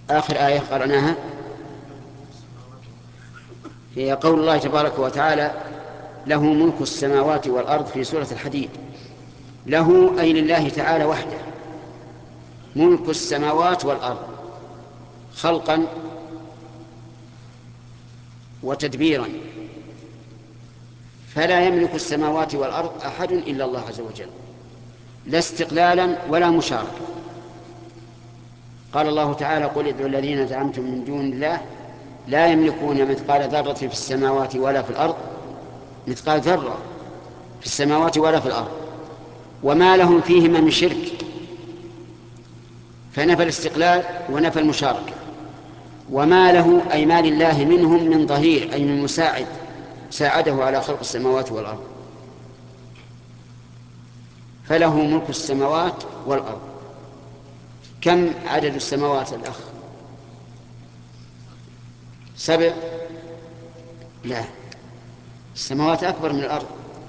آخر آية قرأناها هي قول الله تبارك وتعالى: له ملك السماوات والأرض، في سورة الحديد. له أي لله تعالى وحده ملك السماوات والأرض، خلقا وتدبيرا، فلا يملك السماوات والأرض أحد إلا الله عز وجل، لا استقلالا ولا مشاركة. قال الله تعالى: قل ادعوا الذين زعمتم من دون الله لا يملكون مثقال ذرة في السماوات ولا في الأرض، مثقال ذرة في السماوات ولا في الأرض، وما لهم فيهما من شرك. فنفى الاستقلال ونفى المشاركة. وما له أي ما لله منهم من ظهير، أي من مساعد ساعده على خلق السماوات والأرض. فله ملك السماوات والأرض. كم عدد السماوات الأخ؟ 7؟ لا، السماوات أكبر من الأرض.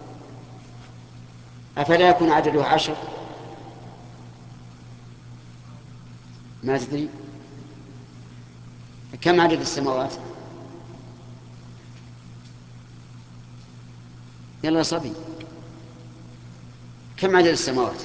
أفلا يكون عدده 10؟ ما تدري كم عدد السماوات؟ يلا صبي، كم عدد السماوات؟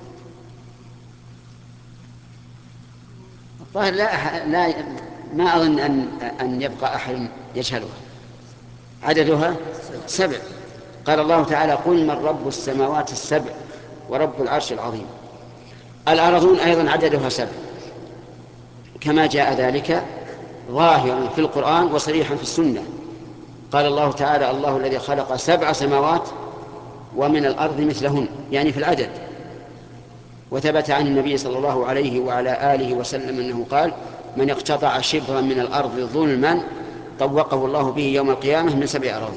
الظاهر لا ما أظن أن يبقى أحد يجهلها. عددها 7. قال الله تعالى: قل من رب السماوات السبع ورب العرش العظيم. الأرضون أيضا عددها 7، كما جاء ذلك ظاهرا في القرآن وصريحا في السنة. قال الله تعالى: الله الذي خلق 7 سماوات ومن الأرض مثلهن، يعني في العدد. وثبت عن النبي صلى الله عليه وعلى آله وسلم أنه قال: من اقتطع شبرا من الأرض ظلما طوقه الله به يوم القيامة من 7 أراضٍ.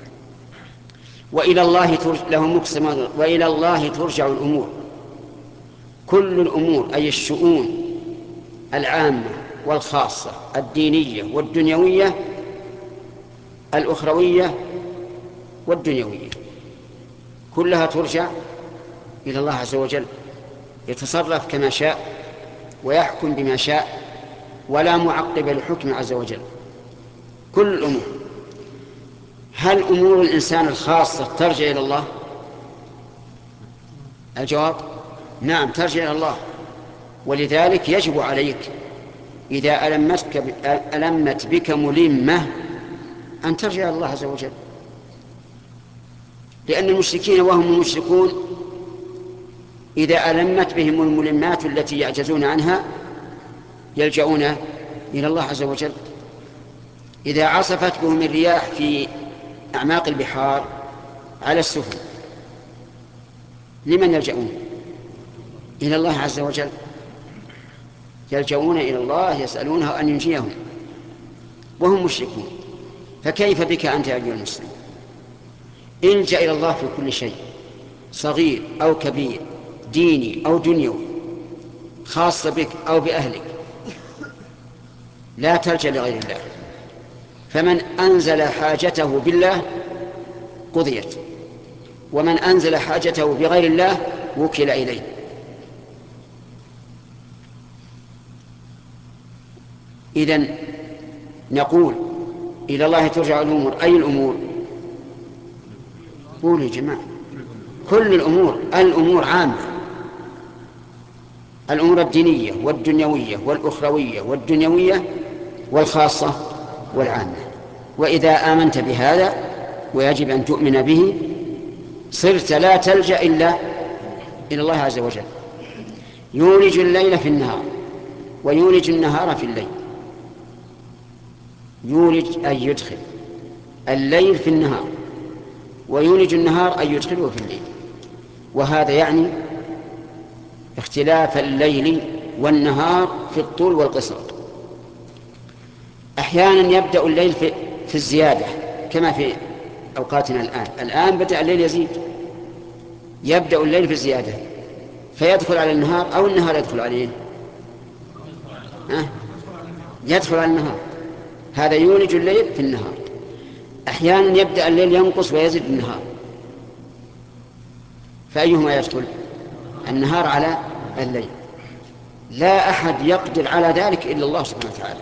وإلى الله له ملك السماوات، وإلى الله ترجع الأمور. كل الأمور أي الشؤون العامة والخاصة، الدينية والدنيوية، الأخروية والدنيوية، كلها ترجع إلى الله عز وجل، يتصرف كما شاء ويحكم بما شاء، ولا معقب لحكم عز وجل. كل الأمور. هل أمور الإنسان الخاصة ترجع إلى الله؟ الجواب: نعم، ترجع إلى الله. ولذلك يجب عليك إذا ألمت بك ملمة أن ترجع إلى الله عز وجل، لأن المشركين وهم المشركون إذا ألمت بهم الملمات التي يعجزون عنها يلجؤون إلى الله عز وجل. إذا عصفت بهم الرياح في أعماق البحار على السفن، لمن يلجؤون؟ إلى الله عز وجل. يلجؤون إلى الله يسألونه أن ينجيهم وهم مشركون. فكيف بك أنت يا أيها المسلم؟ الجأ إلى الله في كل شيء، صغير أو كبير، ديني أو دنيوي، خاص بك أو بأهلك، لا تلجأ لغير الله. فمن أنزل حاجته بالله قضيت، ومن أنزل حاجته بغير الله وكل إليه. إذن نقول: إلى الله ترجع الأمور. أي الأمور؟ قولوا يا جماعة. كل الأمور. الأمور عامة، الأمور الدينية والدنيوية والأخروية والدنيوية والخاصة والعامة. وإذا آمنت بهذا، ويجب أن تؤمن به، صرت لا تلجأ إلا إلى الله عز وجل. يولج الليل في النهار ويولج النهار في الليل. يولج أي يدخل الليل في النهار، ويولج النهار أي يدخله في الليل. وهذا يعني اختلاف الليل والنهار في الطول والقصر. أحيانا يبدأ الليل في الزيادة كما في أوقاتنا الآن بدأ الليل يزيد، يبدأ الليل في الزيادة فيدخل على النهار، أو النهار يدخل عليه، يدخل على النهار. هذا يولج الليل في النهار. أحيانا يبدأ الليل ينقص ويزيد النهار، فأيهما يدخل؟ النهار على الليل. لا أحد يقدر على ذلك إلا الله سبحانه وتعالى.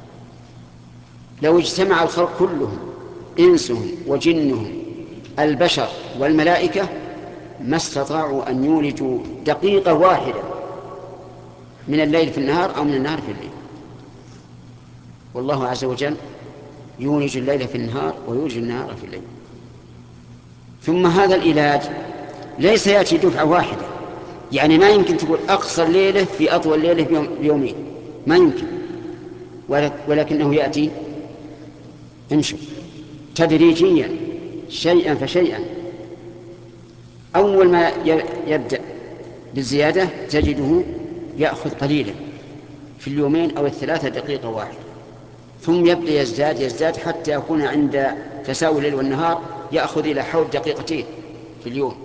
لو اجتمع الخلق كلهم إنسهم وجنهم البشر والملائكة ما استطاعوا أن يولجوا دقيقة واحدة من الليل في النهار أو من النهار في الليل. والله عز وجل يولج الليل في النهار ويولج النهار في الليل. ثم هذا العلاج ليس يأتي دفعة واحدة، يعني ما يمكن تقول أقصر ليلة في أطول ليلة بيومين، ما يمكن، ولكنه يأتي تدريجيا شيئا فشيئا. أول ما يبدأ بالزيادة تجده يأخذ قليلا في اليومين أو الثلاثة دقيقة واحدة، ثم يبدأ يزداد حتى يكون عند تساوي الليل والنهار يأخذ إلى حول دقيقتين في اليوم،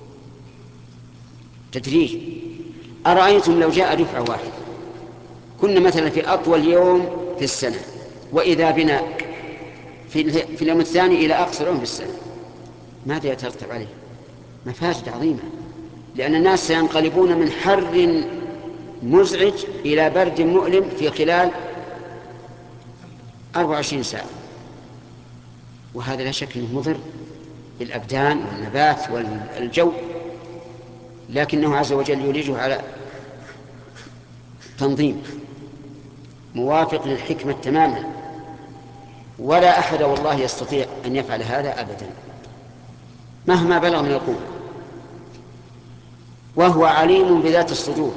تدريج. أرأيتم لو جاء دفعة واحدة كنا مثلا في أطول يوم في السنة، وإذا بنا في اليوم الثاني إلى أقصر يوم في السنة، ماذا يترتب عليه؟ مفاسد عظيمة، لأن الناس سينقلبون من حر مزعج إلى برد مؤلم في خلال 24 ساعة، وهذا لا شك أنه مضر بالأبدان والنبات والجو، لكنه عز وجل يولجه على تنظيم موافق للحكمة تماما، ولا أحد والله يستطيع أن يفعل هذا أبدا مهما بلغ من القوة. وهو عليم بذات الصدور.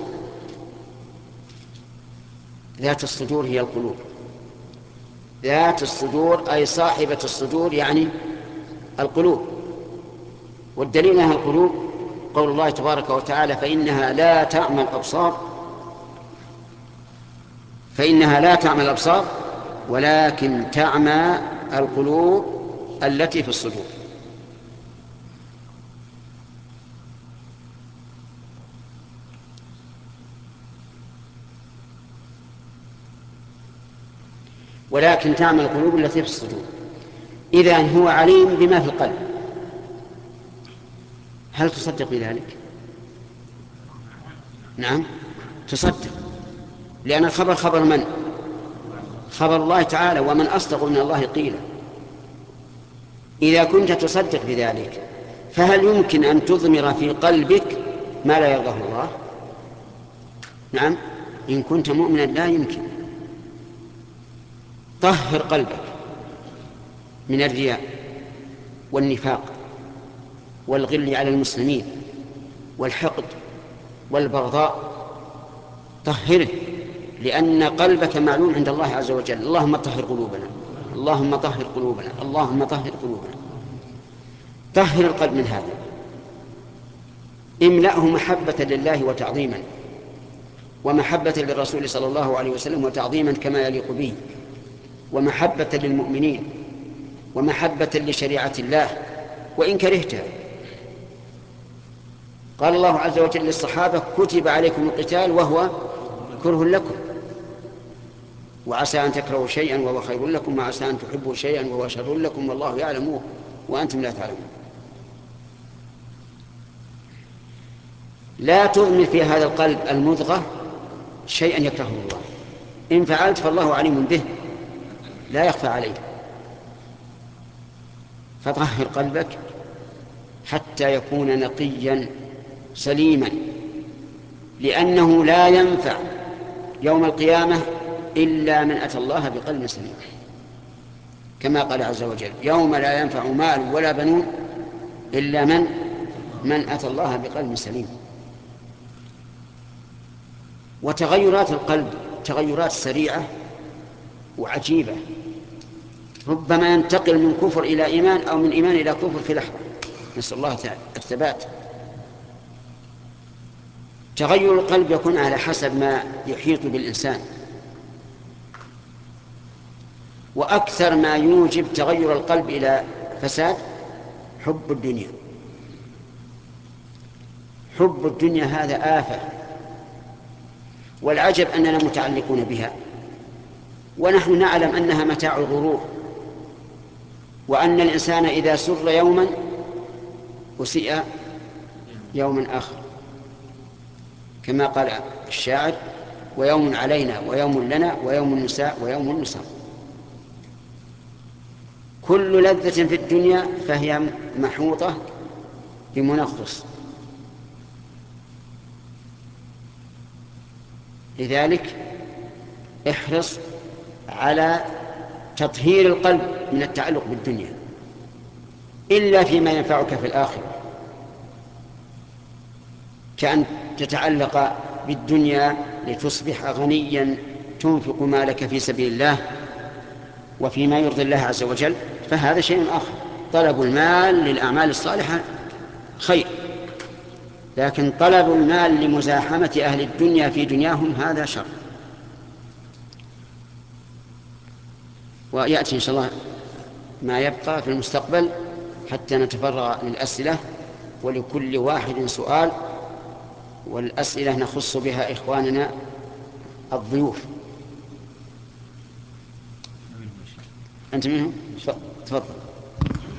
ذات الصدور هي القلوب، ذات الصدور أي صاحبة الصدور يعني القلوب. والدليل أنها القلوب قول الله تبارك وتعالى فإنها لا تعمى الأبصار ولكن تعمى القلوب التي في الصدور. ولكن تعمى القلوب التي في الصدور. إذن هو عليم بما في القلب. هل تصدق بذلك؟ نعم تصدق، لأن الخبر خبر من؟ خبر الله تعالى، ومن أصدق من الله قيلا. إذا كنت تصدق بذلك فهل يمكن أن تضمر في قلبك ما لا يرضاه الله؟ نعم إن كنت مؤمنا لا يمكن. طهر قلبك من الرياء والنفاق والغل على المسلمين والحقد والبغضاء، طهره، لأن قلبك معلوم عند الله عز وجل. اللهم طهر قلوبنا، اللهم طهر قلوبنا، اللهم طهر قلوبنا. طهر القلب من هذا، املأه محبة لله وتعظيما، ومحبة للرسول صلى الله عليه وسلم وتعظيما كما يليق به، ومحبة للمؤمنين، ومحبة لشريعة الله وإن كرهتها. قال الله عز وجل للصحابة كتب عليكم القتال وهو كره لكم، وعسى أن تكرهوا شيئا وهو خير لكم، وعسى أن تحبوا شيئا وهو شر لكم، والله يعلم وأنتم لا تعلمون. لا تضمر في هذا القلب المضغة شيئا يكرهه الله، إن فعلت فالله عليم به لا يخفى عليه. فطهر قلبك حتى يكون نقيا سليما، لأنه لا ينفع يوم القيامة إلا من أتى الله بقلب سليم، كما قال عز وجل يوم لا ينفع مال ولا بنون إلا من أتى الله بقلب سليم. وتغيرات القلب تغيرات سريعة وعجيبة، ربما ينتقل من كفر إلى إيمان أو من إيمان إلى كفر في لحظة، نسأل الله الثبات. تغير القلب يكون على حسب ما يحيط بالإنسان، وأكثر ما يوجب تغير القلب إلى فساد حب الدنيا. حب الدنيا هذا آفة، والعجب أننا متعلقون بها ونحن نعلم أنها متاع الغرور، وأن الإنسان إذا سر يوما أسيء يوما آخر، كما قال الشاعر ويوم علينا ويوم لنا ويوم النساء ويوم النساء. كل لذة في الدنيا فهي محوطة بمنغص. لذلك احرص على تطهير القلب من التعلق بالدنيا إلا فيما ينفعك في الآخرة، كأن تتعلق بالدنيا لتصبح غنيا تنفق مالك في سبيل الله وفيما يرضي الله عز وجل، فهذا شيء آخر. طلب المال للأعمال الصالحة خير، لكن طلب المال لمزاحمة أهل الدنيا في دنياهم هذا شر. ويأتي إن شاء الله ما يبقى في المستقبل حتى نتفرغ للأسئلة، ولكل واحد سؤال، والأسئلة نخص بها إخواننا الضيوف. أنت منهم؟ تفضل.